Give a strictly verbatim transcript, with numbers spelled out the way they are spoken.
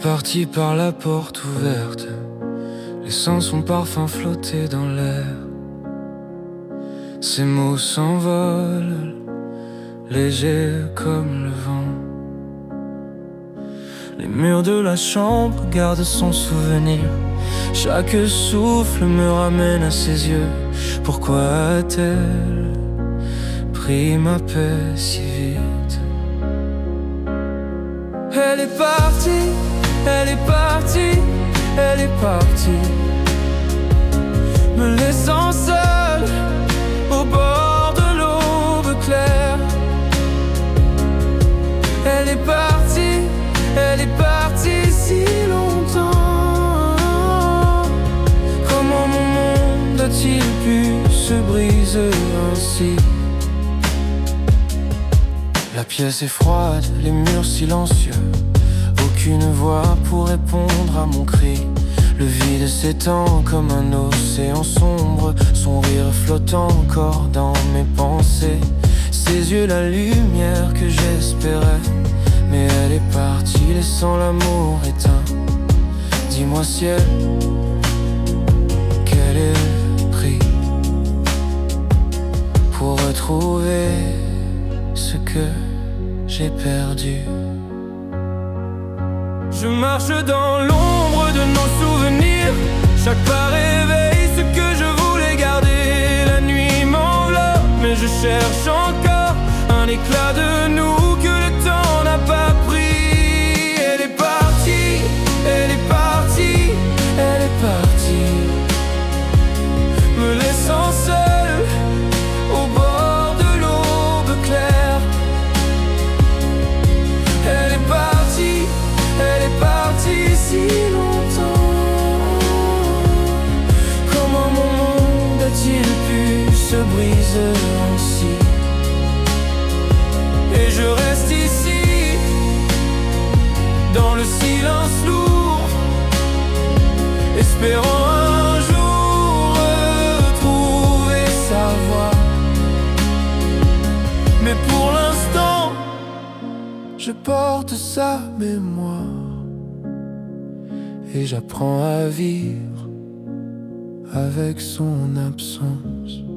parti par la porte ouverte, laissant son parfum flotter dans l'air. Ses mots s'envolent, légers comme le vent. Les murs de la chambre gardent son souvenir. Chaque souffle me ramène à ses yeux. Pourquoi a-t-elle pris ma paix si vite? Elle est partie, elle est partie, elle est partie, me laissant seul au bord de l'aube claire. Elle est partie, elle est partie si longtemps. Comment mon monde a-t-il pu se briser ainsi? La pièce est froide, les murs silencieux, aucune voix pour répondre à mon cri. Le vide s'étend comme un océan sombre, son rire flotte encore dans mes pensées. Ses yeux la lumière que j'espérais, mais elle est partie laissant l'amour éteint. Dis-moi ciel, quel est le prix pour retrouver ce que j'ai perdu? Je marche dans l'ombre de nos souvenirs. Chaque pas réveille ce que je voulais garder. La nuit m'enveloppe, mais je cherche encore un éclat de nous que le temps n'a pas pris. Elle est partie, elle est partie, elle est partie, me laissant seul au bord de l'aube claire. Elle est partie, elle est partie si longtemps. Comment mon monde a-t-il pu se briser ainsi? Et je reste ici, dans le silence lourd, espérant un jour retrouver sa voix. Mais pour l'instant, je porte sa mémoire et j'apprends à vivre avec son absence.